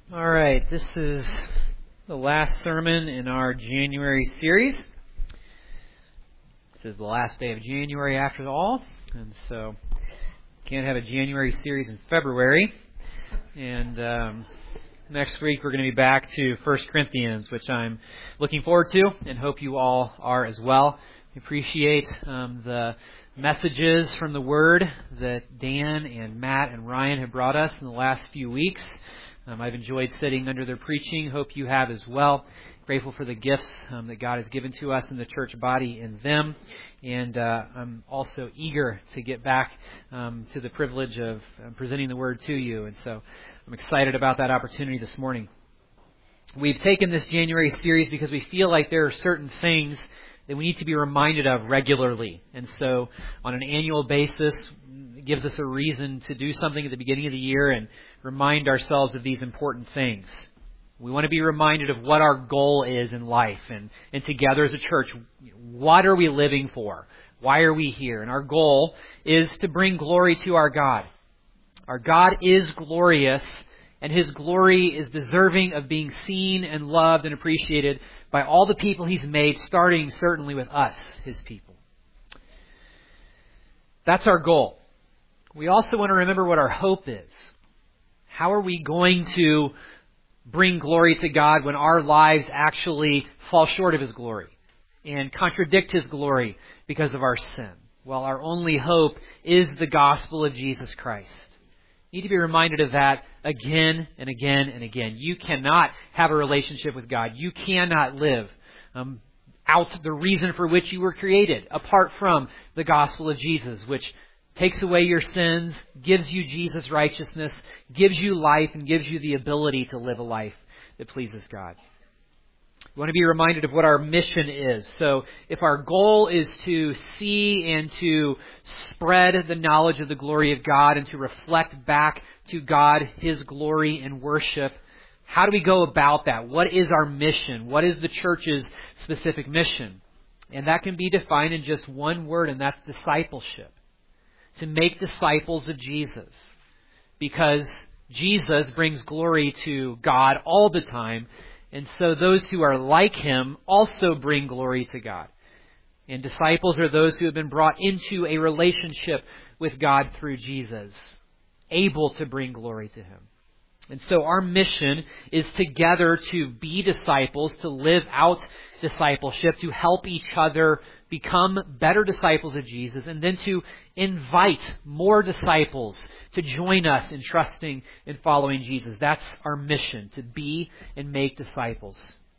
All right, this is the last sermon in our January series. This is the last day of January after all, and so can't have a January series in February. And next week we're going to be back to 1 Corinthians, which I'm looking forward to and hope you all are as well. We appreciate the messages from the Word that Dan and Matt and Ryan have brought us in the last few weeks. I've enjoyed sitting under their preaching. Hope you have as well. Grateful for the gifts that God has given to us in the church body in them. And I'm also eager to get back to the privilege of presenting the Word to you. And so I'm excited about that opportunity this morning. We've taken this January series because we feel like there are certain things that we need to be reminded of regularly. And so on an annual basis, it gives us a reason to do something at the beginning of the year and remind ourselves of these important things. We want to be reminded of what our goal is in life and together as a church, what are we living for? Why are we here? And our goal is to bring glory to our God. Our God is glorious, and His glory is deserving of being seen and loved and appreciated by all the people He's made, starting certainly with us, His people. That's our goal. We also want to remember what our hope is. How are we going to bring glory to God when our lives actually fall short of His glory and contradict His glory because of our sin? Well, our only hope is the gospel of Jesus Christ. You need to be reminded of that again and again and again. You cannot have a relationship with God. You cannot live out the reason for which you were created apart from the gospel of Jesus, which takes away your sins, gives you Jesus' righteousness, gives you life, and gives you the ability to live a life that pleases God. We want to be reminded of what our mission is. So if our goal is to see and to spread the knowledge of the glory of God and to reflect back to God His glory and worship, how do we go about that? What is our mission? What is the church's specific mission? And that can be defined in just one word, and that's discipleship. To make disciples of Jesus. Because Jesus brings glory to God all the time, and so those who are like Him also bring glory to God. And disciples are those who have been brought into a relationship with God through Jesus, able to bring glory to Him. And so our mission is together to be disciples, to live out discipleship, to help each other become better disciples of Jesus, and then to invite more disciples to join us in trusting and following Jesus. That's our mission, to be and make disciples.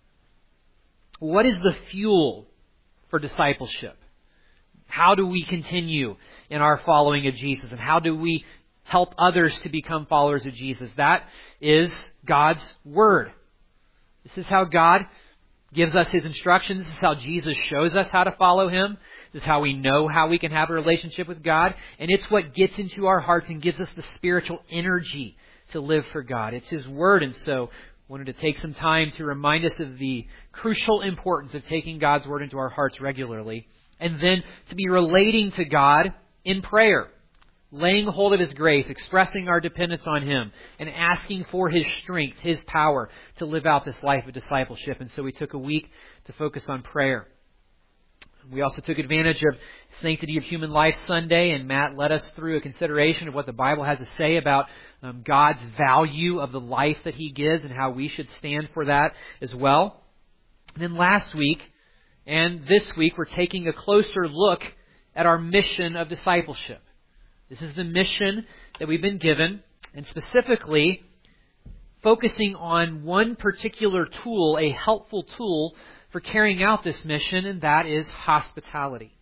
What is the fuel for discipleship? How do we continue in our following of Jesus? And how do we help others to become followers of Jesus? That is God's Word. This is how God gives us His instructions. This is how Jesus shows us how to follow Him. This is how we know how we can have a relationship with God. And it's what gets into our hearts and gives us the spiritual energy to live for God. It's His Word. And so I wanted to take some time to remind us of the crucial importance of taking God's Word into our hearts regularly. And then to be relating to God in prayer. Laying hold of His grace, expressing our dependence on Him, and asking for His strength, His power to live out this life of discipleship. And so we took a week to focus on prayer. We also took advantage of Sanctity of Human Life Sunday, and Matt led us through a consideration of what the Bible has to say about God's value of the life that He gives and how we should stand for that as well. And then last week and this week, we're taking a closer look at our mission of discipleship. This is the mission that we've been given, and specifically focusing on one particular tool, a helpful tool for carrying out this mission, and that is hospitality.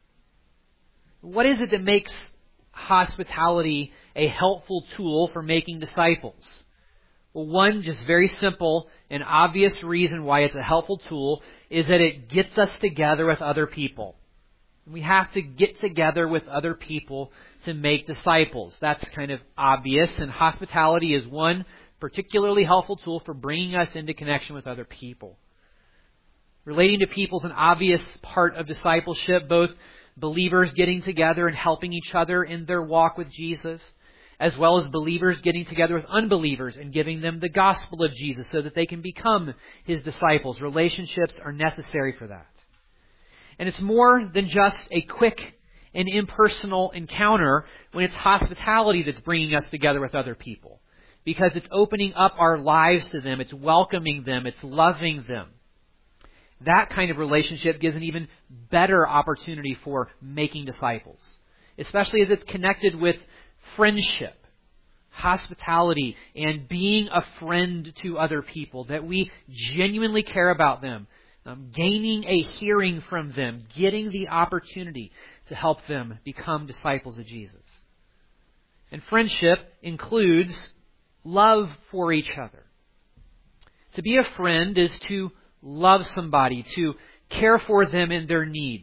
What is it that makes hospitality a helpful tool for making disciples? Well, one just very simple and obvious reason why it's a helpful tool is that it gets us together with other people. We have to get together with other people to make disciples. That's kind of obvious, and hospitality is one particularly helpful tool for bringing us into connection with other people. Relating to people is an obvious part of discipleship, both believers getting together and helping each other in their walk with Jesus, as well as believers getting together with unbelievers and giving them the gospel of Jesus so that they can become His disciples. Relationships are necessary for that. And it's more than just a quick and impersonal encounter when it's hospitality that's bringing us together with other people. Because it's opening up our lives to them, it's welcoming them, it's loving them. That kind of relationship gives an even better opportunity for making disciples, especially as it's connected with friendship, hospitality, and being a friend to other people, that we genuinely care about them, gaining a hearing from them, getting the opportunity to help them become disciples of Jesus. And friendship includes love for each other. To be a friend is to love somebody, to care for them in their needs.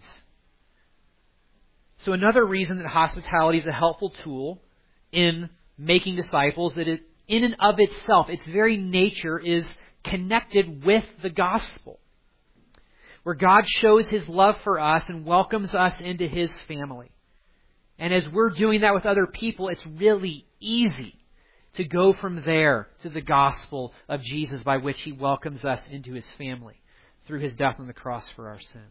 So another reason that hospitality is a helpful tool in making disciples, that it, in and of itself, its very nature is connected with the gospel, where God shows His love for us and welcomes us into His family. And as we're doing that with other people, it's really easy to go from there to the gospel of Jesus, by which He welcomes us into His family through His death on the cross for our sins.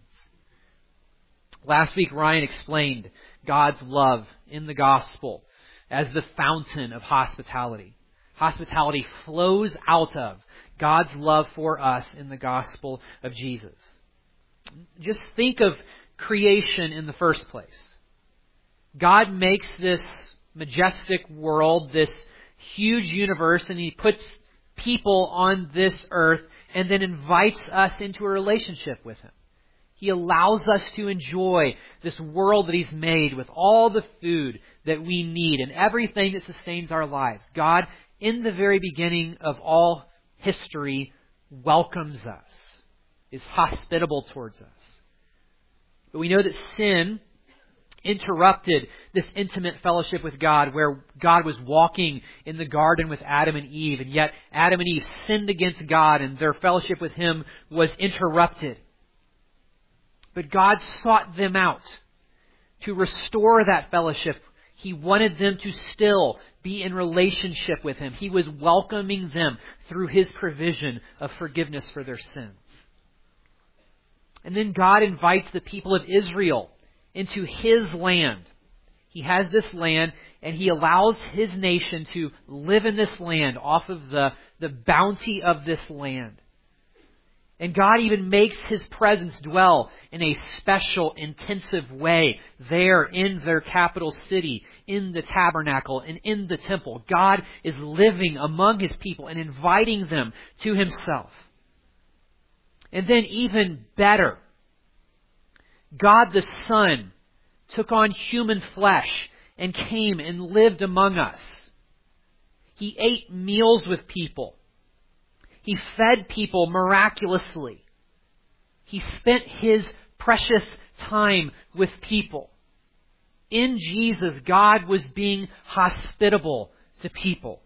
Last week, Ryan explained God's love in the gospel as the fountain of hospitality. Hospitality flows out of God's love for us in the gospel of Jesus. Just think of creation in the first place. God makes this majestic world, this huge universe, and He puts people on this earth and then invites us into a relationship with Him. He allows us to enjoy this world that He's made with all the food that we need and everything that sustains our lives. God, in the very beginning of all history, welcomes us, is hospitable towards us. But we know that sin interrupted this intimate fellowship with God, where God was walking in the garden with Adam and Eve, and yet Adam and Eve sinned against God and their fellowship with Him was interrupted. But God sought them out to restore that fellowship. He wanted them to still be in relationship with Him. He was welcoming them through His provision of forgiveness for their sins. And then God invites the people of Israel into His land. He has this land, and He allows His nation to live in this land off of the bounty of this land. And God even makes His presence dwell in a special, intensive way there in their capital city, in the tabernacle and in the temple. God is living among His people and inviting them to Himself. And then even better, God the Son took on human flesh and came and lived among us. He ate meals with people. He fed people miraculously. He spent His precious time with people. In Jesus, God was being hospitable to people.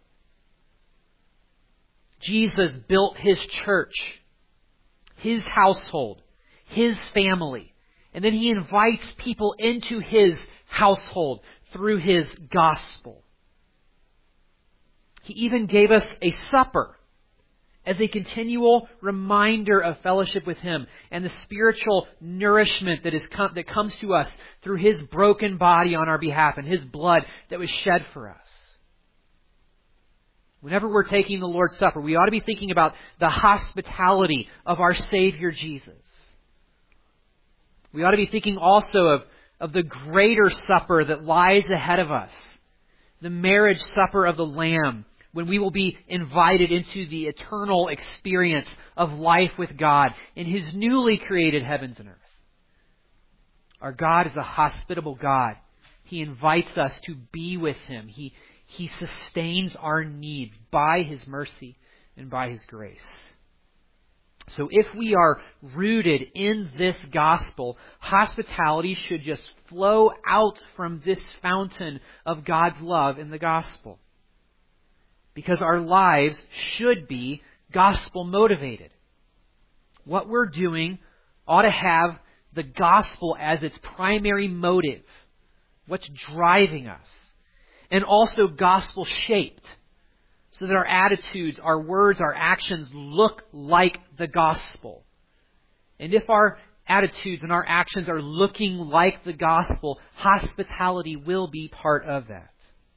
Jesus built His church, His household, His family. And then He invites people into His household through His gospel. He even gave us a supper as a continual reminder of fellowship with Him and the spiritual nourishment that comes to us through His broken body on our behalf and His blood that was shed for us. Whenever we're taking the Lord's Supper, we ought to be thinking about the hospitality of our Savior Jesus. We ought to be thinking also of the greater supper that lies ahead of us, the marriage supper of the Lamb, when we will be invited into the eternal experience of life with God in His newly created heavens and earth. Our God is a hospitable God. He invites us to be with Him. He sustains our needs by His mercy and by His grace. So if we are rooted in this gospel, hospitality should just flow out from this fountain of God's love in the gospel. Because our lives should be gospel motivated. What we're doing ought to have the gospel as its primary motive. What's driving us? and also gospel-shaped, so that our attitudes, our words, our actions look like the gospel. And if our attitudes and our actions are looking like the gospel, hospitality will be part of that.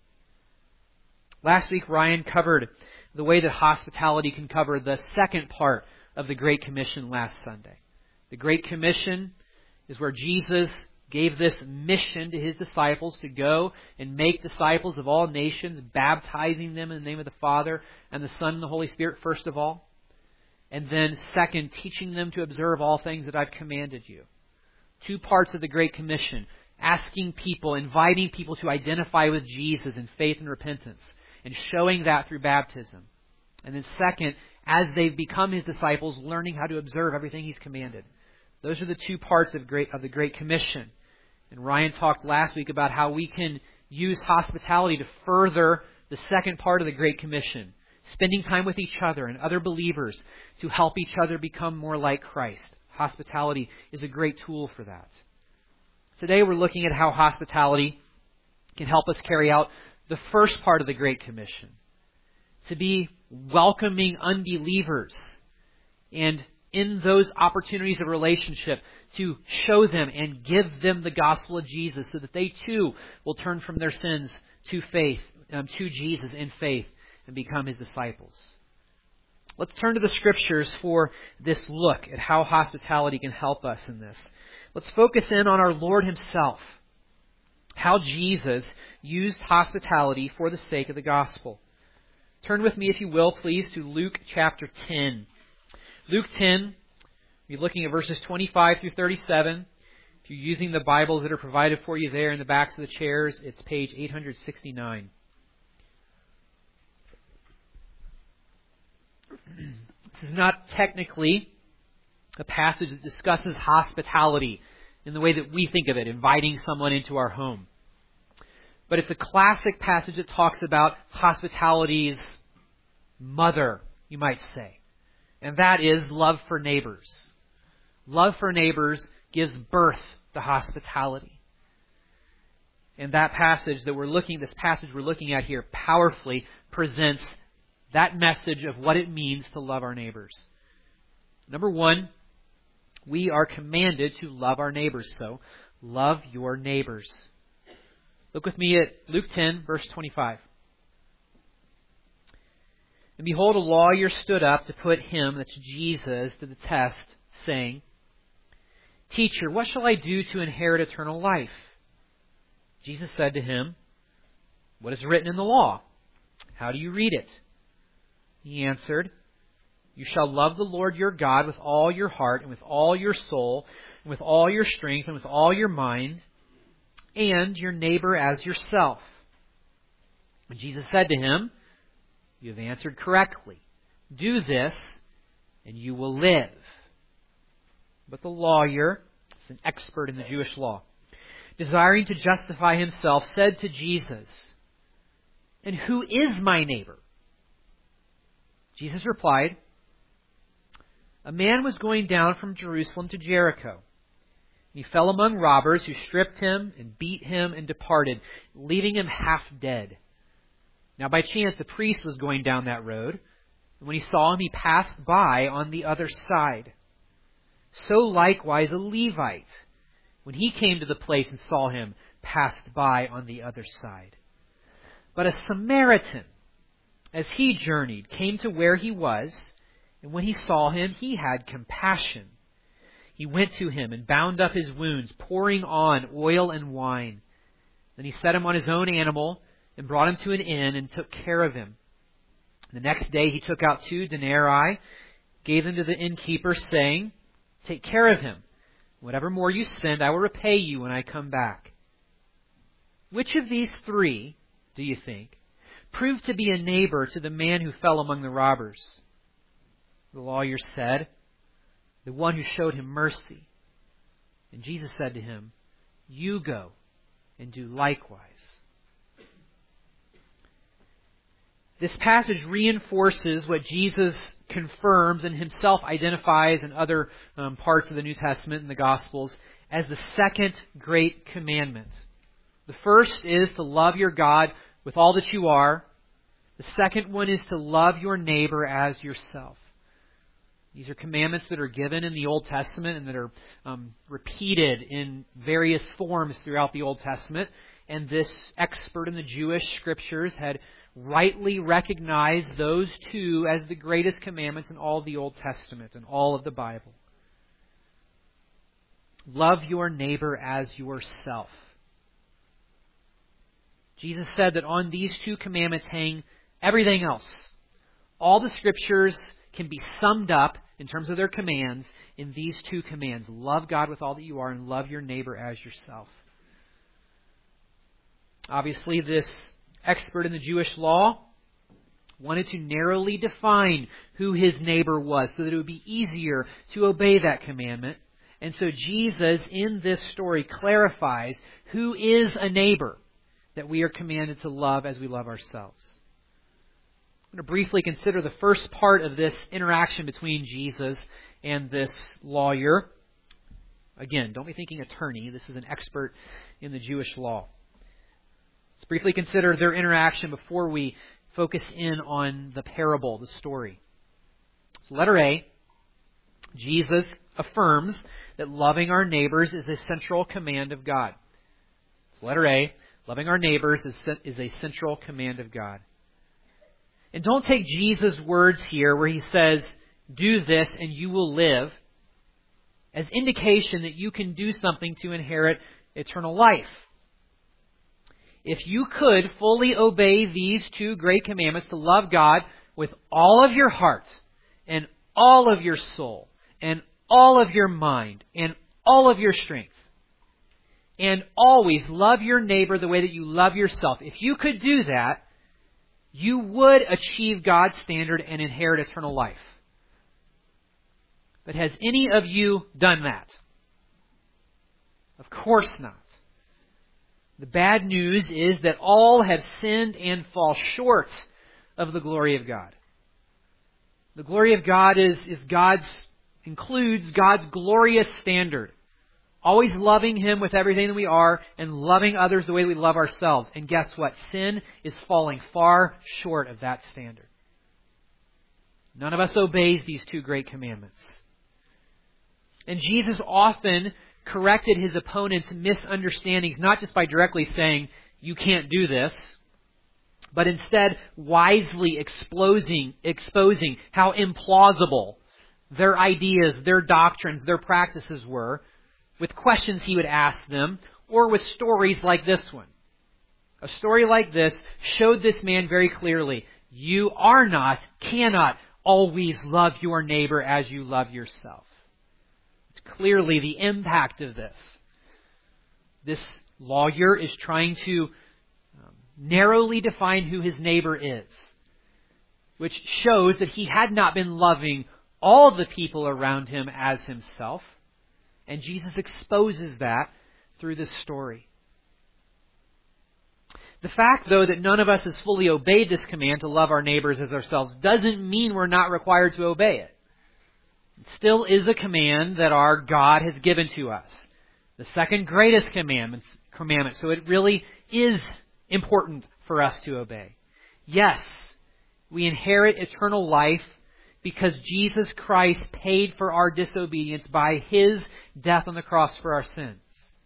Last week, Ryan covered the way that hospitality can cover the second part of the Great Commission last Sunday. The Great Commission is where Jesus gave this mission to His disciples to go and make disciples of all nations, baptizing them in the name of the Father and the Son and the Holy Spirit, first of all. And then second, teaching them to observe all things that I've commanded you. Two parts of the Great Commission. Asking people, inviting people to identify with Jesus in faith and repentance, and showing that through baptism. And then second, as they've become His disciples, learning how to observe everything He's commanded. Those are the two parts of the Great Commission. And Ryan talked last week about how we can use hospitality to further the second part of the Great Commission. Spending time with each other and other believers to help each other become more like Christ. Hospitality is a great tool for that. Today we're looking at how hospitality can help us carry out the first part of the Great Commission. To be welcoming unbelievers, and in those opportunities of relationship, to show them and give them the gospel of Jesus so that they too will turn from their sins to faith, to Jesus in faith, and become His disciples. Let's turn to the Scriptures for this look at how hospitality can help us in this. Let's focus in on our Lord Himself. How Jesus used hospitality for the sake of the gospel. Turn with me, if you will, please, to Luke chapter 10. Luke 10, we're looking at verses 25 through 37. If you're using the Bibles that are provided for you there in the backs of the chairs, it's page 869. This is not technically a passage that discusses hospitality in the way that we think of it, inviting someone into our home. But it's a classic passage that talks about hospitality's mother, you might say. And that is love for neighbors. Love for neighbors gives birth to hospitality. And that passage that this passage we're looking at here powerfully presents that message of what it means to love our neighbors. Number one, we are commanded to love our neighbors. So, love your neighbors. Look with me at Luke 10, verse 25. And behold, a lawyer stood up to put him, that's Jesus, to the test, saying, Teacher, what shall I do to inherit eternal life? Jesus said to him, What is written in the law? How do you read it? He answered, You shall love the Lord your God with all your heart and with all your soul and with all your strength and with all your mind, and your neighbor as yourself. And Jesus said to him, You have answered correctly. Do this, and you will live. But the lawyer, an expert in the Jewish law, desiring to justify himself, said to Jesus, And who is my neighbor? Jesus replied, A man was going down from Jerusalem to Jericho. He fell among robbers who stripped him and beat him and departed, leaving him half dead. Now by chance a priest was going down that road, and when he saw him, he passed by on the other side. So likewise a Levite, when he came to the place and saw him, passed by on the other side. But a Samaritan, as he journeyed, came to where he was, and when he saw him, he had compassion. He went to him and bound up his wounds, pouring on oil and wine. Then he set him on his own animal and brought him to an inn and took care of him. The next day he took out 2 denarii, gave them to the innkeeper, saying, Take care of him. Whatever more you spend, I will repay you when I come back. Which of these 3, do you think, proved to be a neighbor to the man who fell among the robbers? The lawyer said, The one who showed him mercy. And Jesus said to him, You go and do likewise. This passage reinforces what Jesus confirms and himself identifies in other parts of the New Testament and the Gospels as the second great commandment. The first is to love your God with all that you are. The second one is to love your neighbor as yourself. These are commandments that are given in the Old Testament and that are repeated in various forms throughout the Old Testament. And this expert in the Jewish Scriptures had rightly recognized those two as the greatest commandments in all of the Old Testament and all of the Bible. Love your neighbor as yourself. Jesus said that on these two commandments hang everything else. All the Scriptures can be summed up in terms of their commands in these two commands. Love God with all that you are and love your neighbor as yourself. Obviously, this expert in the Jewish law wanted to narrowly define who his neighbor was so that it would be easier to obey that commandment. And so Jesus, in this story, clarifies who is a neighbor that we are commanded to love as we love ourselves. I'm going to briefly consider the first part of this interaction between Jesus and this lawyer. Again, don't be thinking attorney. This is an expert in the Jewish law. Let's briefly consider their interaction before we focus in on the parable, the story. So letter A, Jesus affirms that loving our neighbors is a central command of God. So letter A, loving our neighbors is a central command of God. And don't take Jesus' words here where he says, do this and you will live, as indication that you can do something to inherit eternal life. If you could fully obey these two great commandments to love God with all of your heart and all of your soul and all of your mind and all of your strength, and always love your neighbor the way that you love yourself, if you could do that, you would achieve God's standard and inherit eternal life. But has any of you done that? Of course not. The bad news is that all have sinned and fall short of the glory of God. The glory of God includes God's glorious standard. Always loving Him with everything that we are and loving others the way we love ourselves. And guess what? Sin is falling far short of that standard. None of us obeys these two great commandments. And Jesus often corrected His opponents' misunderstandings, not just by directly saying, you can't do this, but instead wisely exposing how implausible their ideas, their doctrines, their practices were, with questions He would ask them, or with stories like this one. A story like this showed this man very clearly, you cannot always love your neighbor as you love yourself. It's clearly the impact of this. This lawyer is trying to narrowly define who his neighbor is, which shows that he had not been loving all the people around him as himself. And Jesus exposes that through this story. The fact, though, that none of us has fully obeyed this command to love our neighbors as ourselves doesn't mean we're not required to obey it. It still is a command that our God has given to us. The second greatest commandment. So it really is important for us to obey. Yes, we inherit eternal life because Jesus Christ paid for our disobedience by His death on the cross for our sins.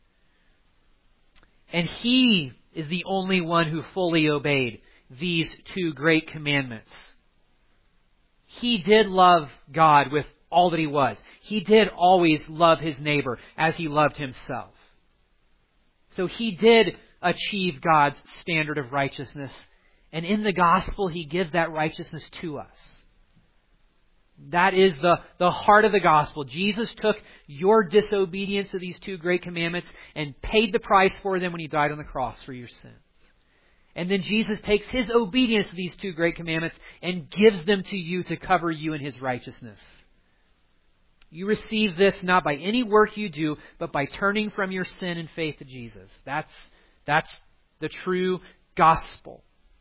And He is the only one who fully obeyed these two great commandments. He did love God with all that He was. He did always love His neighbor as He loved Himself. So He did achieve God's standard of righteousness. And in the gospel, He gives that righteousness to us. That is the heart of the gospel. Jesus took your disobedience to these two great commandments and paid the price for them when He died on the cross for your sins. And then Jesus takes His obedience to these two great commandments and gives them to you to cover you in His righteousness. You receive this not by any work you do, but by turning from your sin and faith to Jesus. That's the true gospel.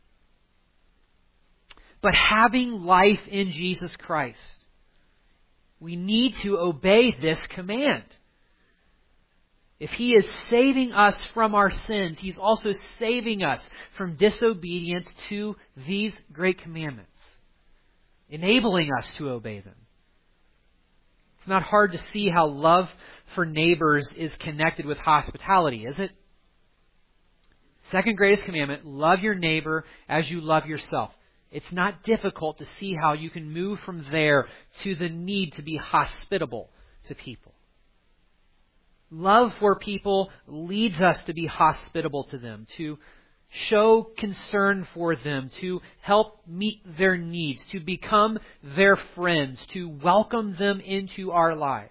But having life in Jesus Christ, we need to obey this command. If He is saving us from our sins, He's also saving us from disobedience to these great commandments, enabling us to obey them. It's not hard to see how love for neighbors is connected with hospitality, is it? Second greatest commandment, love your neighbor as you love yourself. It's not difficult to see how you can move from there to the need to be hospitable to people. Love for people leads us to be hospitable to them, to show concern for them, to help meet their needs, to become their friends, to welcome them into our lives.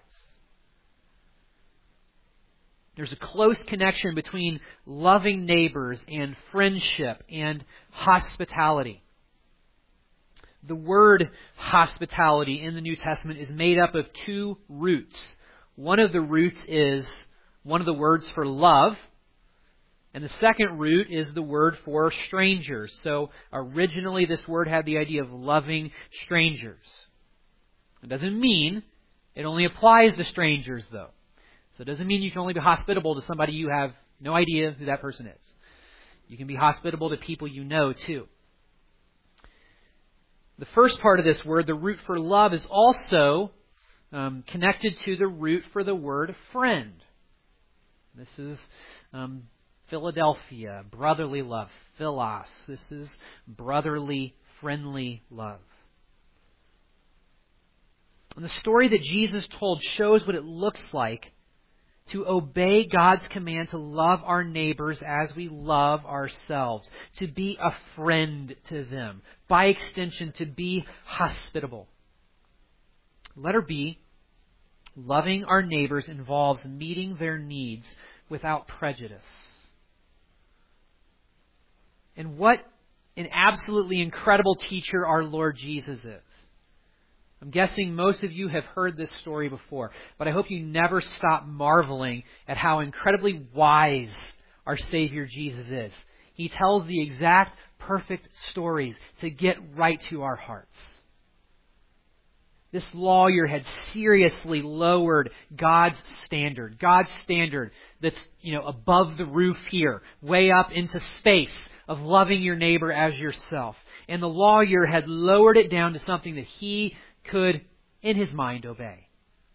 There's a close connection between loving neighbors and friendship and hospitality. The word hospitality in the New Testament is made up of two roots. One of the roots is one of the words for love, and the second root is the word for strangers. So originally this word had the idea of loving strangers. It doesn't mean it only applies to strangers, though. So it doesn't mean you can only be hospitable to somebody you have no idea who that person is. You can be hospitable to people you know, too. The first part of this word, the root for love, is also connected to the root for the word friend. This is Philadelphia, brotherly love, philos. This is brotherly, friendly love. And the story that Jesus told shows what it looks like to obey God's command to love our neighbors as we love ourselves, to be a friend to them, by extension, to be hospitable. Letter B, loving our neighbors involves meeting their needs without prejudice. And what an absolutely incredible teacher our Lord Jesus is. I'm guessing most of you have heard this story before, but I hope you never stop marveling at how incredibly wise our Savior Jesus is. He tells the exact perfect stories to get right to our hearts. This lawyer had seriously lowered God's standard that's, above the roof here, way up into space, of loving your neighbor as yourself. And the lawyer had lowered it down to something that he could, in his mind, obey.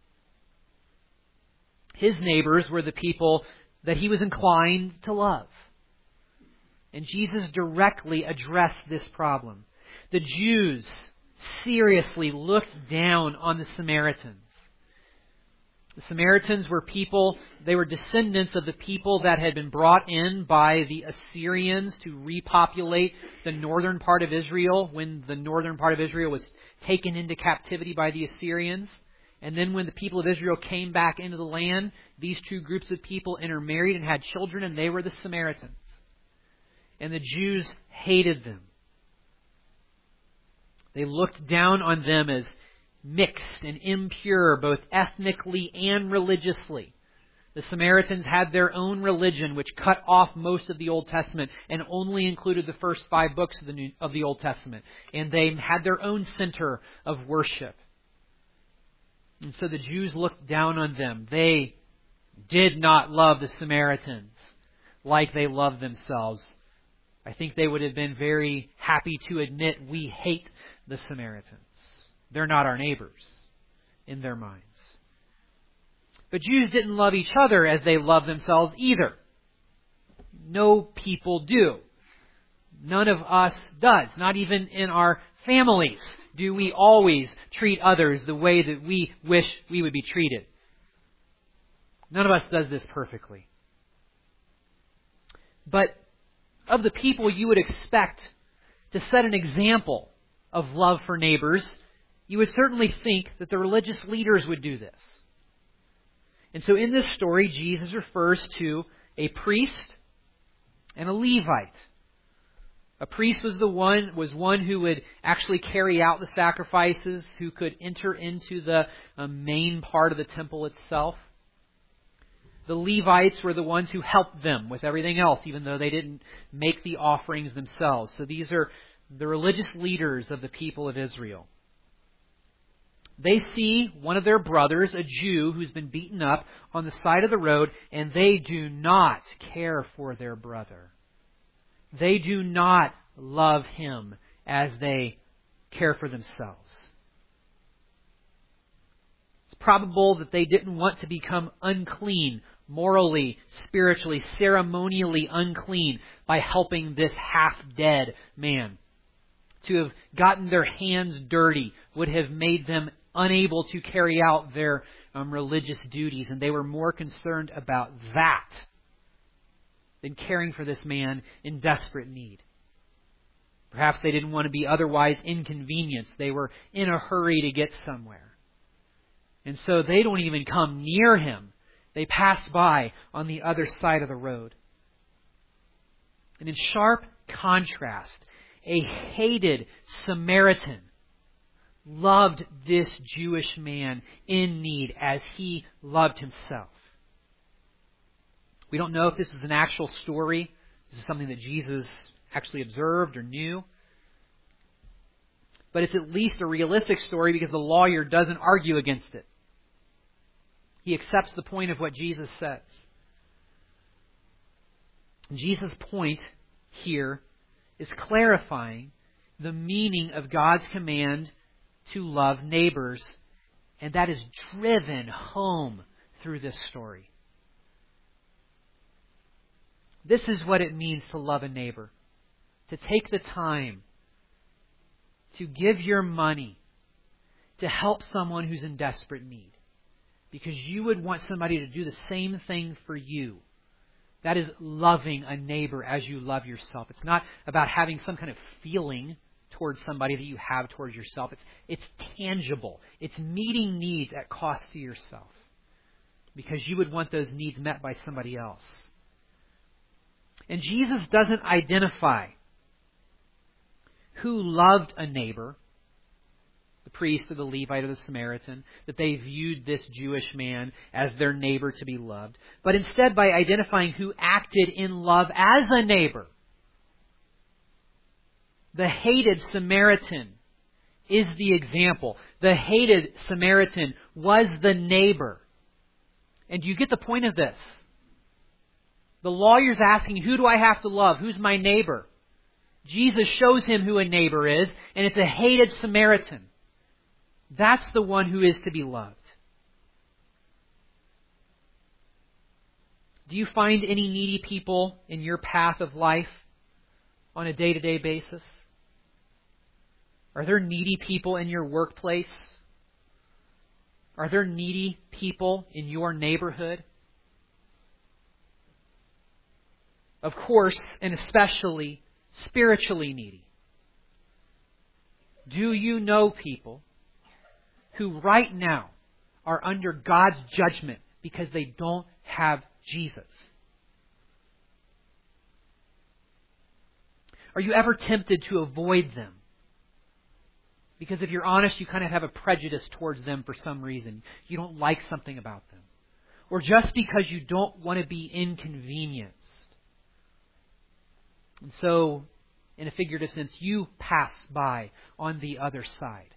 His neighbors were the people that he was inclined to love. And Jesus directly addressed this problem. The Jews seriously looked down on the Samaritans. The Samaritans were people, they were descendants of the people that had been brought in by the Assyrians to repopulate the northern part of Israel when the northern part of Israel was taken into captivity by the Assyrians. And then when the people of Israel came back into the land, these two groups of people intermarried and had children, and they were the Samaritans. And the Jews hated them. They looked down on them as mixed and impure, both ethnically and religiously. The Samaritans had their own religion, which cut off most of the Old Testament and only included the first 5 books of the Old Testament. And they had their own center of worship. And so the Jews looked down on them. They did not love the Samaritans like they loved themselves. I think they would have been very happy to admit we hate the Samaritans. They're not our neighbors in their minds. But Jews didn't love each other as they loved themselves either. No people do. None of us does. Not even in our families do we always treat others the way that we wish we would be treated. None of us does this perfectly. But of the people you would expect to set an example of love for neighbors, you would certainly think that the religious leaders would do this. And so in this story, Jesus refers to a priest and a Levite. A priest was one who would actually carry out the sacrifices, who could enter into the main part of the temple itself. The Levites were the ones who helped them with everything else, even though they didn't make the offerings themselves. So these are the religious leaders of the people of Israel. They see one of their brothers, a Jew, who's been beaten up on the side of the road, and they do not care for their brother. They do not love him as they care for themselves. It's probable that they didn't want to become unclean, morally, spiritually, ceremonially unclean by helping this half-dead man. To have gotten their hands dirty would have made them unable to carry out their religious duties, and they were more concerned about that than caring for this man in desperate need. Perhaps they didn't want to be otherwise inconvenienced. They were in a hurry to get somewhere. And so they don't even come near him. They pass by on the other side of the road. And in sharp contrast, a hated Samaritan loved this Jewish man in need as he loved himself. We don't know if this is an actual story. This is something that Jesus actually observed or knew. But it's at least a realistic story because the lawyer doesn't argue against it. He accepts the point of what Jesus says. Jesus' point here is clarifying the meaning of God's command to love neighbors, and that is driven home through this story. This is what it means to love a neighbor. To take the time to give your money to help someone who's in desperate need. Because you would want somebody to do the same thing for you. That is loving a neighbor as you love yourself. It's not about having some kind of feeling towards somebody that you have towards yourself. It's tangible. It's meeting needs at cost to yourself. Because you would want those needs met by somebody else. And Jesus doesn't identify who loved a neighbor, the priest or the Levite or the Samaritan, that they viewed this Jewish man as their neighbor to be loved, but instead by identifying who acted in love as a neighbor. The hated Samaritan is the example. The hated Samaritan was the neighbor. And you get the point of this. The lawyer's asking, who do I have to love? Who's my neighbor? Jesus shows him who a neighbor is, and it's a hated Samaritan. That's the one who is to be loved. Do you find any needy people in your path of life on a day-to-day basis? Are there needy people in your workplace? Are there needy people in your neighborhood? Of course, and especially spiritually needy. Do you know people who right now are under God's judgment because they don't have Jesus? Are you ever tempted to avoid them? Because if you're honest, you kind of have a prejudice towards them for some reason. You don't like something about them. Or just because you don't want to be inconvenienced. And so, in a figurative sense, you pass by on the other side.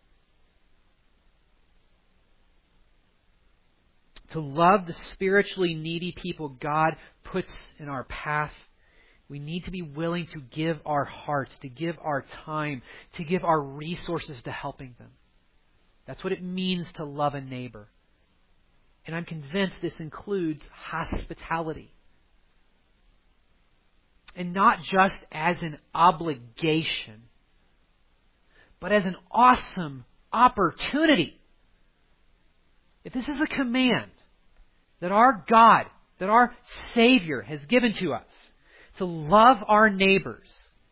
To love the spiritually needy people God puts in our path, we need to be willing to give our hearts, to give our time, to give our resources to helping them. That's what it means to love a neighbor. And I'm convinced this includes hospitality. And not just as an obligation, but as an awesome opportunity. If this is a command that our God, that our Savior has given to us, to love our neighbors,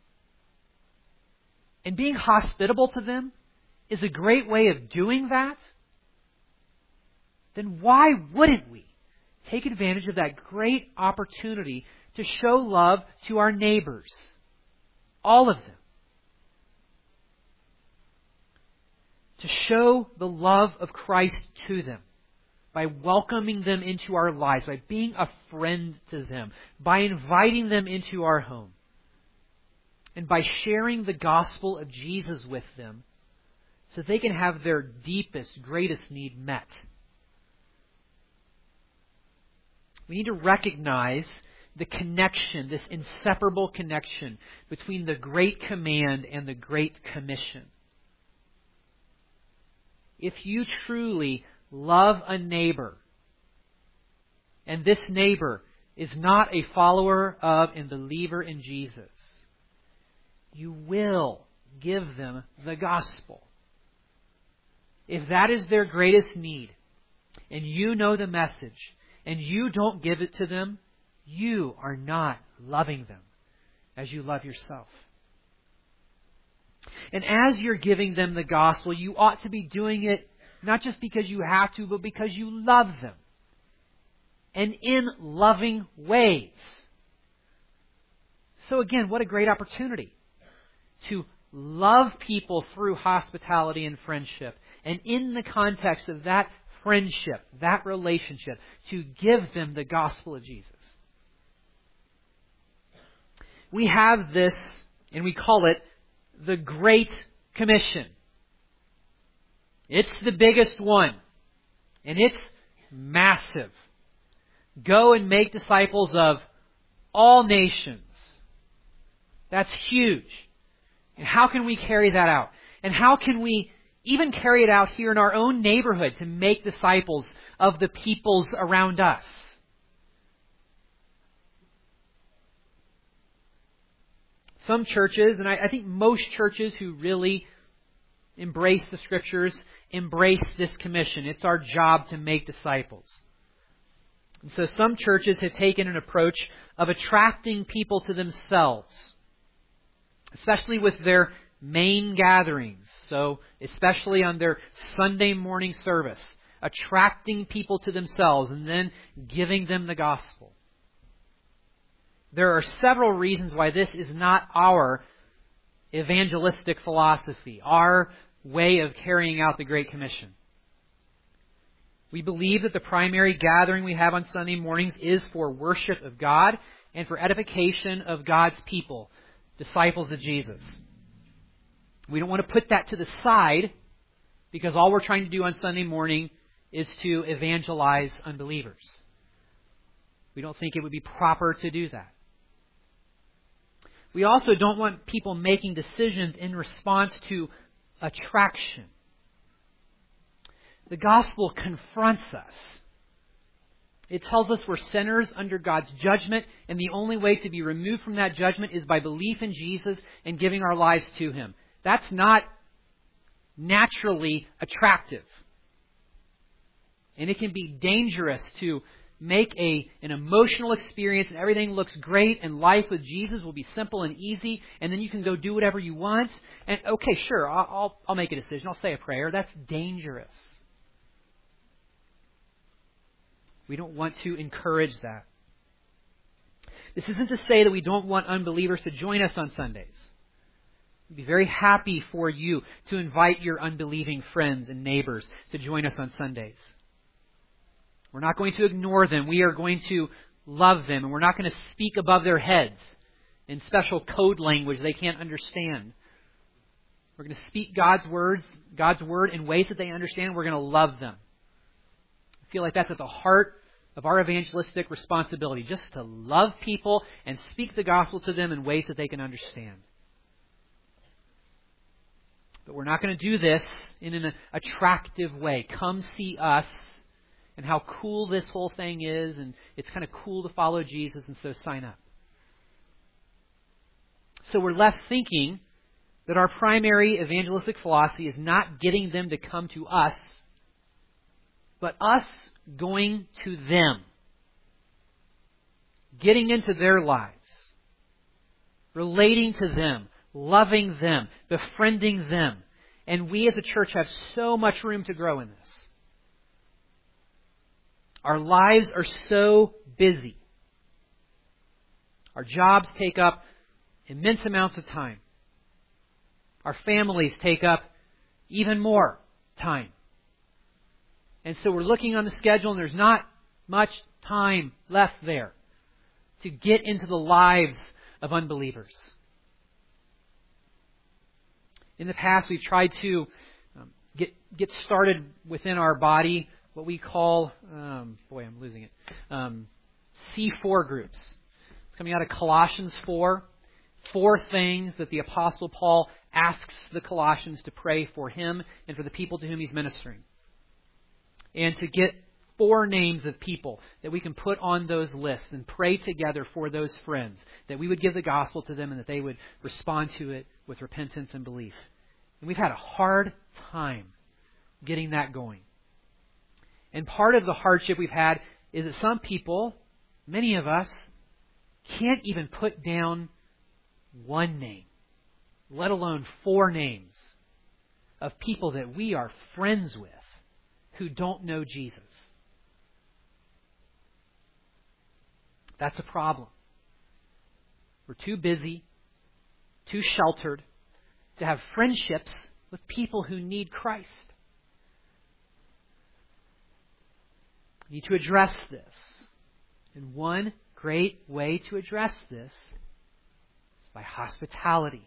and being hospitable to them is a great way of doing that, then why wouldn't we take advantage of that great opportunity to show love to our neighbors? All of them. To show the love of Christ to them by welcoming them into our lives, by being a friend to them, by inviting them into our home, and by sharing the gospel of Jesus with them so they can have their deepest, greatest need met. We need to recognize the connection, this inseparable connection between the Great Command and the Great Commission. If you truly love a neighbor, and this neighbor is not a follower of and believer in Jesus, you will give them the gospel. If that is their greatest need, and you know the message, and you don't give it to them, you are not loving them as you love yourself. And as you're giving them the gospel, you ought to be doing it not just because you have to, but because you love them. And in loving ways. So again, what a great opportunity to love people through hospitality and friendship. And in the context of that friendship, that relationship, to give them the gospel of Jesus. We have this, and we call it the Great Commission. It's the biggest one, and it's massive. Go and make disciples of all nations. That's huge. And how can we carry that out? And how can we even carry it out here in our own neighborhood to make disciples of the peoples around us? Some churches, and I think most churches who really embrace the Scriptures, embrace this commission. It's our job to make disciples. And so some churches have taken an approach of attracting people to themselves, especially with their main gatherings. So especially on their Sunday morning service, attracting people to themselves and then giving them the gospel. There are several reasons why this is not our evangelistic philosophy, our way of carrying out the Great Commission. We believe that the primary gathering we have on Sunday mornings is for worship of God and for edification of God's people, disciples of Jesus. We don't want to put that to the side because all we're trying to do on Sunday morning is to evangelize unbelievers. We don't think it would be proper to do that. We also don't want people making decisions in response to attraction. The gospel confronts us. It tells us we're sinners under God's judgment, and the only way to be removed from that judgment is by belief in Jesus and giving our lives to Him. That's not naturally attractive. And it can be dangerous to make an emotional experience and everything looks great and life with Jesus will be simple and easy and then you can go do whatever you want. And okay, sure, I'll make a decision. I'll say a prayer. That's dangerous. We don't want to encourage that. This isn't to say that we don't want unbelievers to join us on Sundays. We'd be very happy for you to invite your unbelieving friends and neighbors to join us on Sundays. We're not going to ignore them. We are going to love them. And we're not going to speak above their heads in special code language they can't understand. We're going to speak God's word in ways that they understand. We're going to love them. I feel like that's at the heart of our evangelistic responsibility, just to love people and speak the gospel to them in ways that they can understand. But we're not going to do this in an attractive way. Come see us and how cool this whole thing is, and it's kind of cool to follow Jesus, and so sign up. So we're left thinking that our primary evangelistic philosophy is not getting them to come to us, but us going to them. Getting into their lives. Relating to them. Loving them. Befriending them. And we as a church have so much room to grow in this. Our lives are so busy. Our jobs take up immense amounts of time. Our families take up even more time. And so we're looking on the schedule and there's not much time left there to get into the lives of unbelievers. In the past, we've tried to get started within our body what we call, C4 groups. It's coming out of Colossians 4. 4 things that the Apostle Paul asks the Colossians to pray for him and for the people to whom he's ministering. And to get 4 names of people that we can put on those lists and pray together for those friends, that we would give the gospel to them and that they would respond to it with repentance and belief. And we've had a hard time getting that going. And part of the hardship we've had is that some people, many of us, can't even put down 1 name, let alone 4 names of people that we are friends with who don't know Jesus. That's a problem. We're too busy, too sheltered to have friendships with people who need Christ. We need to address this. And one great way to address this is by hospitality.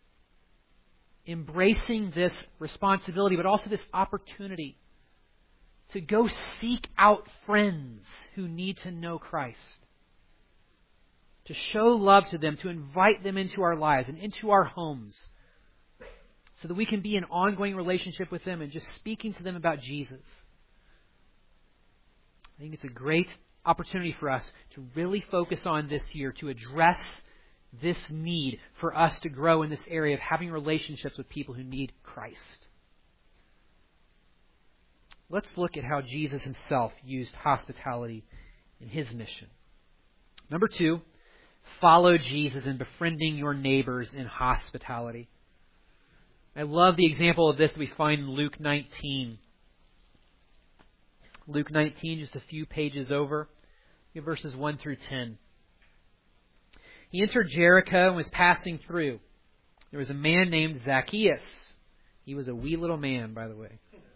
Embracing this responsibility, but also this opportunity to go seek out friends who need to know Christ. To show love to them, to invite them into our lives and into our homes so that we can be in ongoing relationship with them and just speaking to them about Jesus. I think it's a great opportunity for us to really focus on this year, to address this need for us to grow in this area of having relationships with people who need Christ. Let's look at how Jesus himself used hospitality in his mission. Number 2, follow Jesus in befriending your neighbors in hospitality. I love the example of this that we find in Luke 19. Luke 19, just a few pages over, verses 1 through 10. He entered Jericho and was passing through. There was a man named Zacchaeus. He was a wee little man, by the way.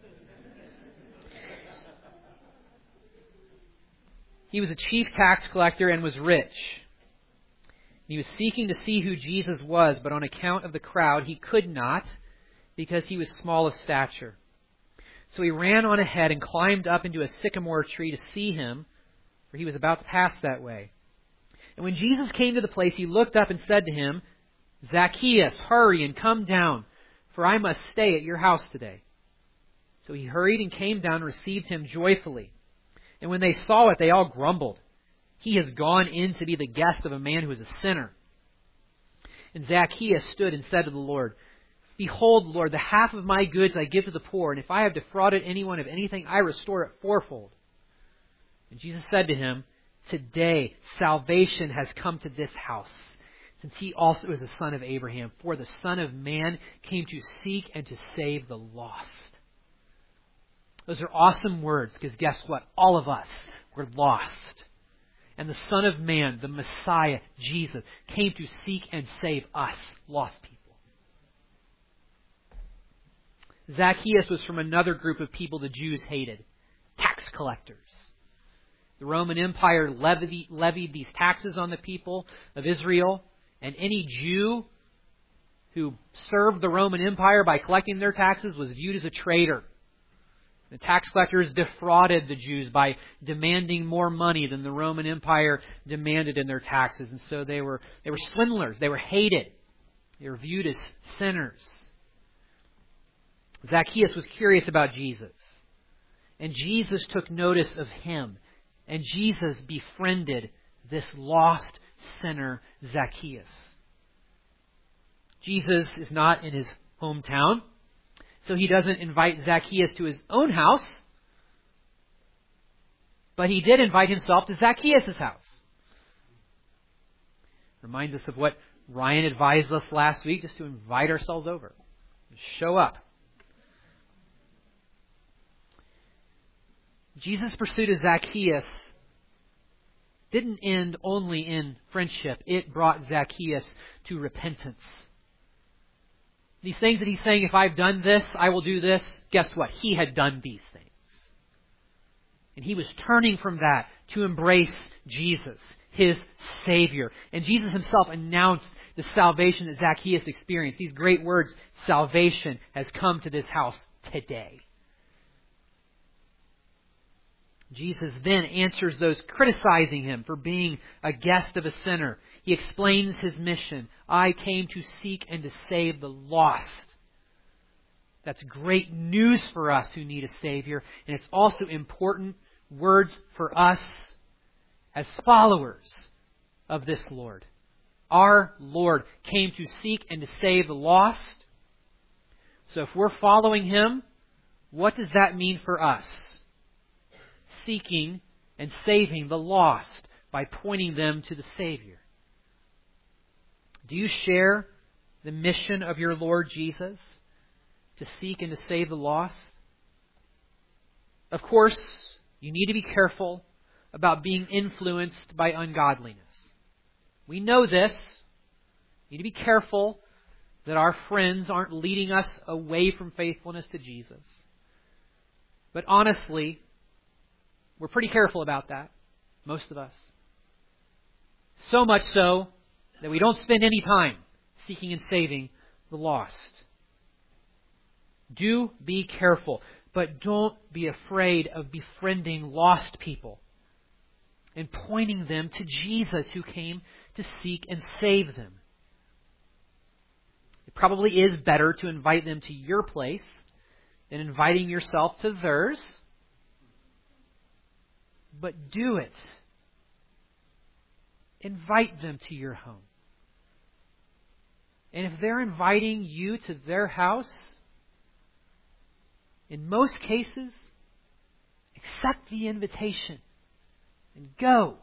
He was a chief tax collector and was rich. He was seeking to see who Jesus was, but on account of the crowd he could not, because he was small of stature. So he ran on ahead and climbed up into a sycamore tree to see him, for he was about to pass that way. And when Jesus came to the place, he looked up and said to him, Zacchaeus, hurry and come down, for I must stay at your house today. So he hurried and came down and received him joyfully. And when they saw it, they all grumbled. He has gone in to be the guest of a man who is a sinner. And Zacchaeus stood and said to the Lord, Behold, Lord, the half of my goods I give to the poor, and if I have defrauded anyone of anything, I restore it fourfold. And Jesus said to him, Today salvation has come to this house, since he also is a son of Abraham. For the Son of Man came to seek and to save the lost. Those are awesome words, because guess what? All of us were lost. And the Son of Man, the Messiah, Jesus, came to seek and save us, lost people. Zacchaeus was from another group of people the Jews hated, tax collectors. The Roman Empire levied these taxes on the people of Israel, and any Jew who served the Roman Empire by collecting their taxes was viewed as a traitor. The tax collectors defrauded the Jews by demanding more money than the Roman Empire demanded in their taxes, and so they were swindlers. They were hated. They were viewed as sinners. Zacchaeus was curious about Jesus, and Jesus took notice of him, and Jesus befriended this lost sinner, Zacchaeus. Jesus is not in his hometown, so he doesn't invite Zacchaeus to his own house, but he did invite himself to Zacchaeus' house. Reminds us of what Ryan advised us last week, just to invite ourselves over. Show up. Jesus' pursuit of Zacchaeus didn't end only in friendship. It brought Zacchaeus to repentance. These things that he's saying, if I've done this, I will do this. Guess what? He had done these things. And he was turning from that to embrace Jesus, his Savior. And Jesus himself announced the salvation that Zacchaeus experienced. These great words, salvation has come to this house today. Jesus then answers those criticizing him for being a guest of a sinner. He explains his mission. I came to seek and to save the lost. That's great news for us who need a Savior. And it's also important words for us as followers of this Lord. Our Lord came to seek and to save the lost. So if we're following Him, what does that mean for us? Seeking and saving the lost by pointing them to the Savior. Do you share the mission of your Lord Jesus to seek and to save the lost? Of course, you need to be careful about being influenced by ungodliness. We know this. You need to be careful that our friends aren't leading us away from faithfulness to Jesus. But honestly, we're pretty careful about that, most of us. So much so that we don't spend any time seeking and saving the lost. Do be careful, but don't be afraid of befriending lost people and pointing them to Jesus, who came to seek and save them. It probably is better to invite them to your place than inviting yourself to theirs. But do it. Invite them to your home. And if they're inviting you to their house, in most cases, accept the invitation and go.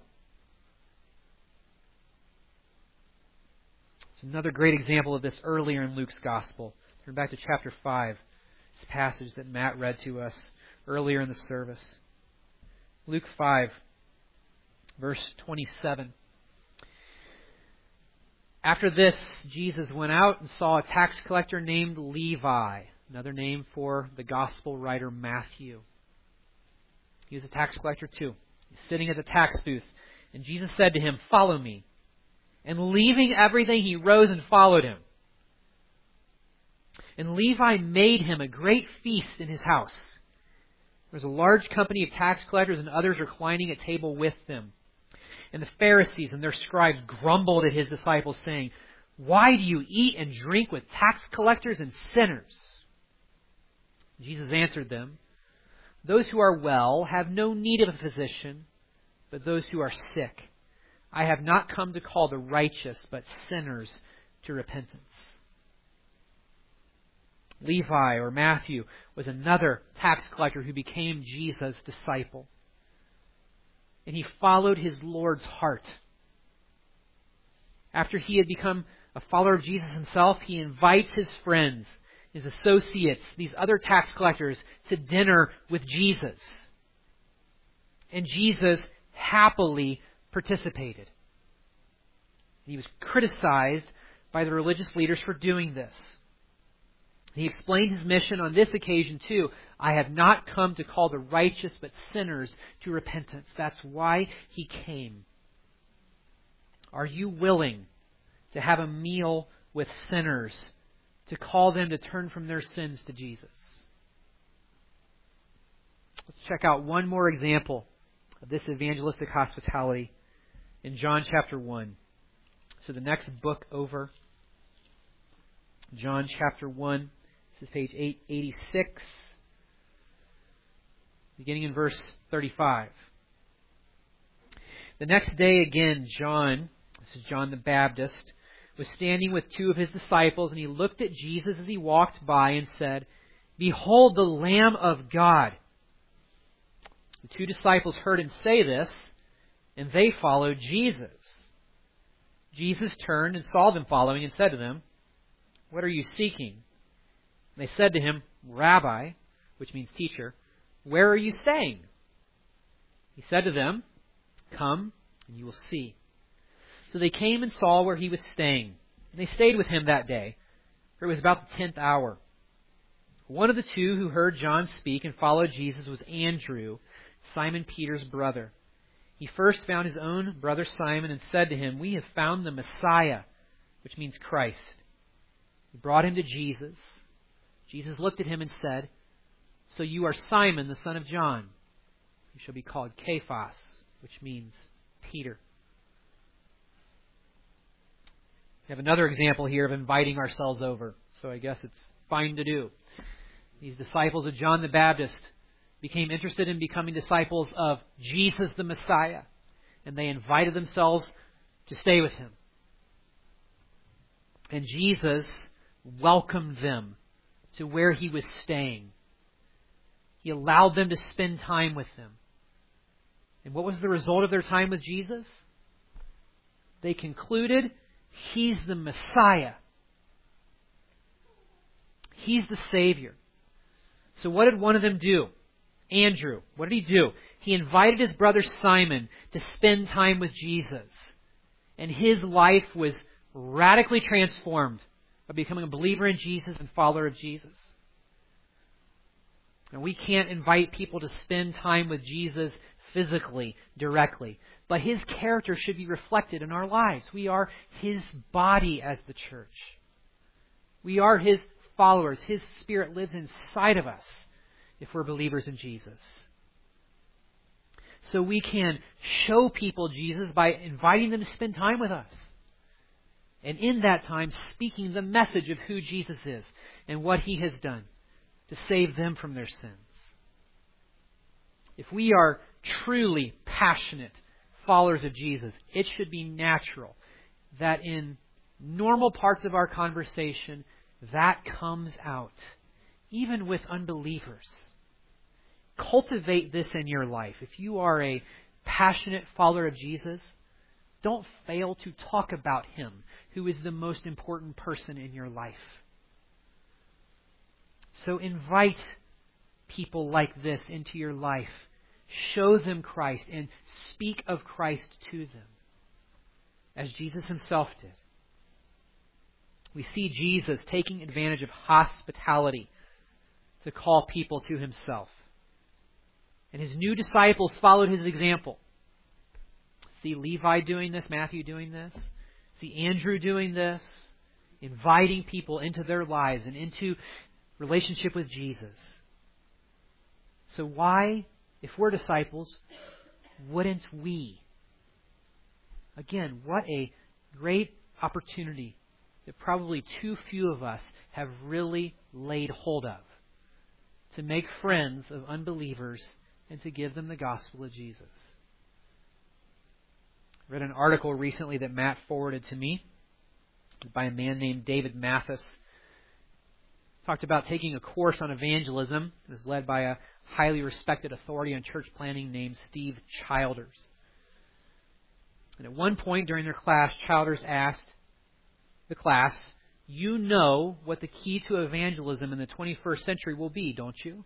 It's another great example of this earlier in Luke's Gospel. Turn back to chapter 5, this passage that Matt read to us earlier in the service. Luke 5, verse 27. After this, Jesus went out and saw a tax collector named Levi, another name for the Gospel writer Matthew. He was a tax collector too. He's sitting at the tax booth, and Jesus said to him, "Follow me." And leaving everything, he rose and followed him. And Levi made him a great feast in his house. There was a large company of tax collectors and others reclining at table with them. And the Pharisees and their scribes grumbled at his disciples, saying, "Why do you eat and drink with tax collectors and sinners?" Jesus answered them, "Those who are well have no need of a physician, but those who are sick. I have not come to call the righteous, but sinners to repentance." Levi, or Matthew, was another tax collector who became Jesus' disciple. And he followed his Lord's heart. After he had become a follower of Jesus himself, he invites his friends, his associates, these other tax collectors, to dinner with Jesus. And Jesus happily participated. He was criticized by the religious leaders for doing this. He explained his mission on this occasion too. I have not come to call the righteous, but sinners to repentance. That's why he came. Are you willing to have a meal with sinners, to call them to turn from their sins to Jesus? Let's check out one more example of this evangelistic hospitality in John chapter 1. So the next book over, John chapter 1. This is page 886, beginning in verse 35. The next day again, John, this is John the Baptist, was standing with two of his disciples, and he looked at Jesus as he walked by and said, "Behold the Lamb of God." The two disciples heard him say this, and they followed Jesus. Jesus turned and saw them following and said to them, "What are you seeking?" And they said to him, "Rabbi," which means teacher, "where are you staying?" He said to them, "Come, and you will see." So they came and saw where he was staying. And they stayed with him that day, for it was about the 10th hour. One of the two who heard John speak and followed Jesus was Andrew, Simon Peter's brother. He first found his own brother Simon and said to him, "We have found the Messiah," which means Christ. He brought him to Jesus. Jesus looked at him and said, "So you are Simon, the son of John. You shall be called Cephas, which means Peter. We have another example here of inviting ourselves over, so I guess it's fine to do. These disciples of John the Baptist became interested in becoming disciples of Jesus the Messiah, and they invited themselves to stay with him. And Jesus welcomed them to where he was staying. He allowed them to spend time with him. And what was the result of their time with Jesus? They concluded, he's the Messiah. He's the Savior. So what did one of them do? Andrew. What did he do? He invited his brother Simon to spend time with Jesus. And his life was radically transformed by becoming a believer in Jesus and follower of Jesus. And we can't invite people to spend time with Jesus physically, directly. But his character should be reflected in our lives. We are his body as the church. We are his followers. His Spirit lives inside of us if we're believers in Jesus. So we can show people Jesus by inviting them to spend time with us. And in that time, speaking the message of who Jesus is and what he has done to save them from their sins. If we are truly passionate followers of Jesus, it should be natural that in normal parts of our conversation, that comes out, even with unbelievers. Cultivate this in your life. If you are a passionate follower of Jesus, don't fail to talk about him, who is the most important person in your life. So invite people like this into your life. Show them Christ and speak of Christ to them, as Jesus himself did. We see Jesus taking advantage of hospitality to call people to himself. And his new disciples followed his example. See Levi doing this, Matthew doing this. See Andrew doing this, inviting people into their lives and into relationship with Jesus. So why, if we're disciples, wouldn't we? Again, what a great opportunity that probably too few of us have really laid hold of. To make friends of unbelievers and to give them the gospel of Jesus. I read an article recently that Matt forwarded to me by a man named David Mathis. Talked about taking a course on evangelism. It was led by a highly respected authority on church planning named Steve Childers. And at one point during their class, Childers asked the class, "You know what the key to evangelism in the 21st century will be, don't you?"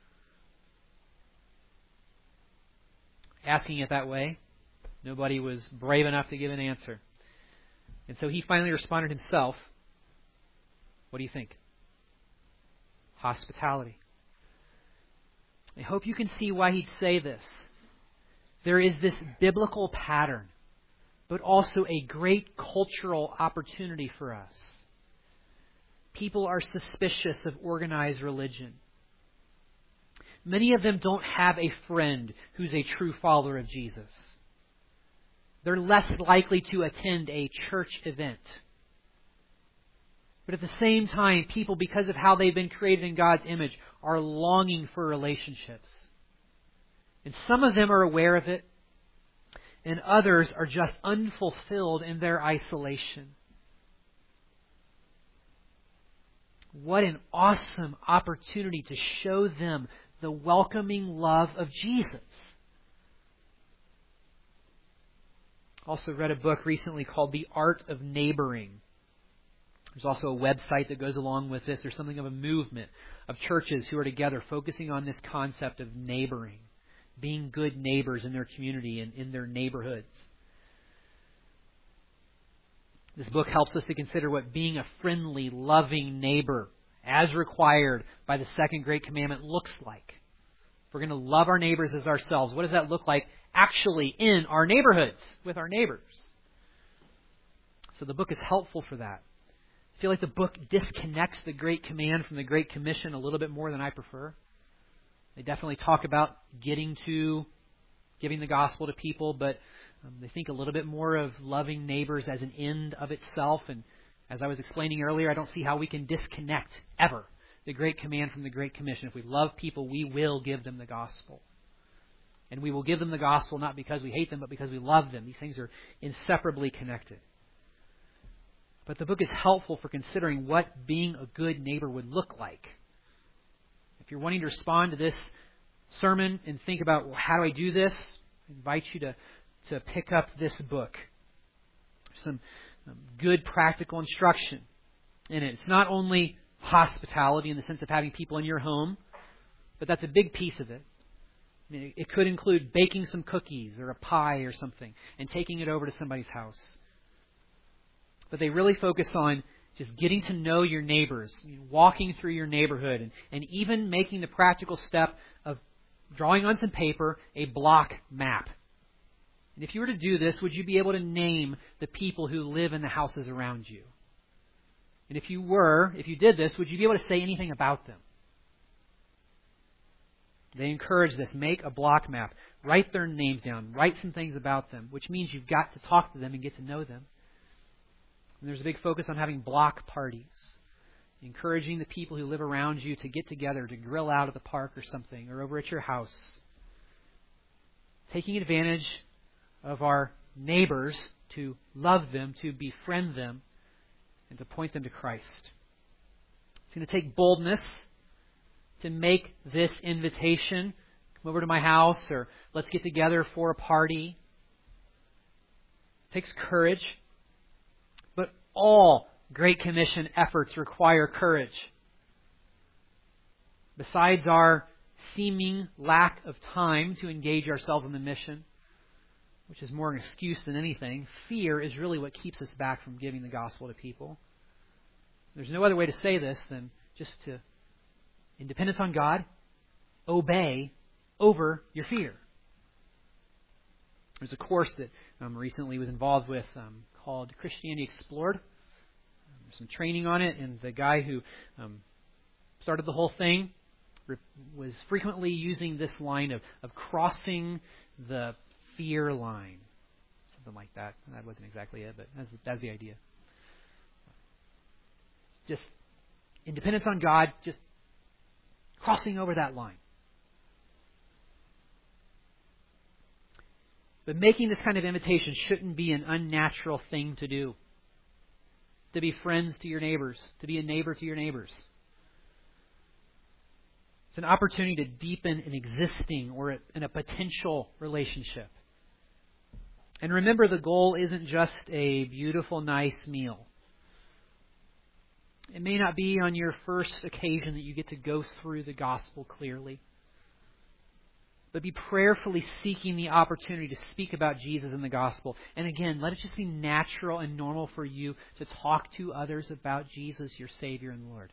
Asking it that way, nobody was brave enough to give an answer. And so he finally responded himself. What do you think? Hospitality. I hope you can see why he'd say this. There is this biblical pattern, but also a great cultural opportunity for us. People are suspicious of organized religion. Many of them don't have a friend who's a true follower of Jesus. They're less likely to attend a church event. But at the same time, people, because of how they've been created in God's image, are longing for relationships. And some of them are aware of it, and others are just unfulfilled in their isolation. What an awesome opportunity to show them the welcoming love of Jesus. Also read a book recently called The Art of Neighboring. There's also a website that goes along with this. There's something of a movement of churches who are together focusing on this concept of neighboring, being good neighbors in their community and in their neighborhoods. This book helps us to consider what being a friendly, loving neighbor, as required by the second great commandment, looks like. If we're going to love our neighbors as ourselves, what does that look like actually in our neighborhoods with our neighbors? So the book is helpful for that. I feel like the book disconnects the Great Command from the Great Commission a little bit more than I prefer. They definitely talk about giving the gospel to people, but they think a little bit more of loving neighbors as an end of itself. And as I was explaining earlier, I don't see how we can disconnect ever the Great Command from the Great Commission. If we love people, we will give them the gospel. And we will give them the gospel not because we hate them, but because we love them. These things are inseparably connected. But the book is helpful for considering what being a good neighbor would look like. If you're wanting to respond to this sermon and think about, well, how do I do this? I invite you to pick up this book. Some good practical instruction in it. It's not only hospitality in the sense of having people in your home, but that's a big piece of it. I mean, it could include baking some cookies or a pie or something and taking it over to somebody's house. But they really focus on just getting to know your neighbors, walking through your neighborhood, and even making the practical step of drawing on some paper a block map. And if you were to do this, would you be able to name the people who live in the houses around you? And if you did this, would you be able to say anything about them? They encourage this. Make a block map. Write their names down. Write some things about them, which means you've got to talk to them and get to know them. And there's a big focus on having block parties, encouraging the people who live around you to get together, to grill out at the park or something, or over at your house. Taking advantage of our neighbors to love them, to befriend them, and to point them to Christ. It's going to take boldness to make this invitation. Come over to my house, or let's get together for a party. It takes courage. But all Great Commission efforts require courage. Besides our seeming lack of time to engage ourselves in the mission, which is more an excuse than anything, fear is really what keeps us back from giving the gospel to people. There's no other way to say this than just to, in dependence on God, obey over your fear. There's a course that recently was involved with called Christianity Explored. There's some training on it, and the guy who started the whole thing was frequently using this line of crossing the fear line. Something like that. That wasn't exactly it, but that's the idea. Just in dependence on God, just crossing over that line. But making this kind of invitation shouldn't be an unnatural thing to do. To be friends to your neighbors. To be a neighbor to your neighbors. It's an opportunity to deepen an existing or in a potential relationship. And remember, the goal isn't just a beautiful, nice meal. It may not be on your first occasion that you get to go through the gospel clearly. But be prayerfully seeking the opportunity to speak about Jesus and the gospel. And again, let it just be natural and normal for you to talk to others about Jesus, your Savior and Lord.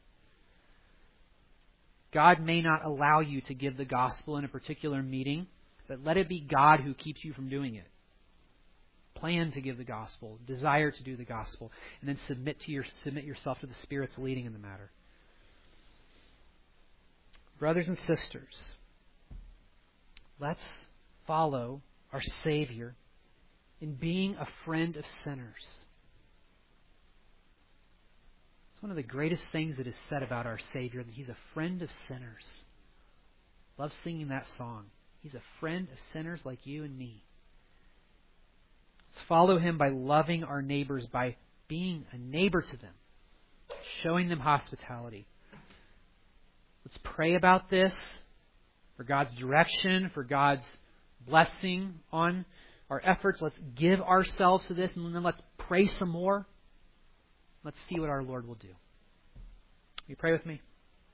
God may not allow you to give the gospel in a particular meeting, but let it be God who keeps you from doing it. Plan to give the gospel, desire to do the gospel, and then submit yourself to the Spirit's leading in the matter. Brothers and sisters, let's follow our Savior in being a friend of sinners. It's one of the greatest things that is said about our Savior, that He's a friend of sinners. Love singing that song. He's a friend of sinners like you and me. Let's follow Him by loving our neighbors, by being a neighbor to them, showing them hospitality. Let's pray about this for God's direction, for God's blessing on our efforts. Let's give ourselves to this, and then let's pray some more. Let's see what our Lord will do. Will you pray with me?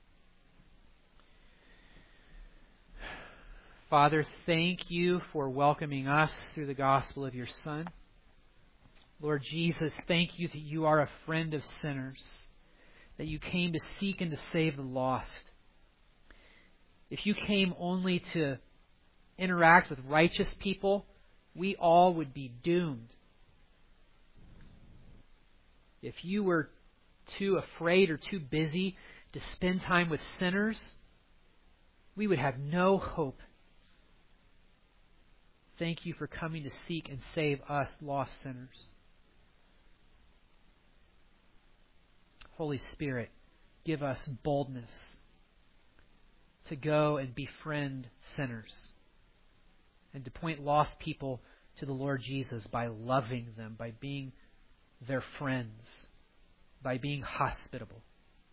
Father, thank you for welcoming us through the gospel of your Son. Lord Jesus, thank you that you are a friend of sinners, that you came to seek and to save the lost. If you came only to interact with righteous people, we all would be doomed. If you were too afraid or too busy to spend time with sinners, we would have no hope. Thank you for coming to seek and save us lost sinners. Holy Spirit, give us boldness to go and befriend sinners and to point lost people to the Lord Jesus by loving them, by being their friends, by being hospitable.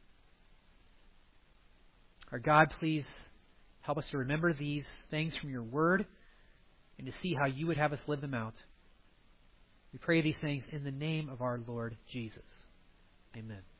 Our God, please help us to remember these things from your word and to see how you would have us live them out. We pray these things in the name of our Lord Jesus. Amen.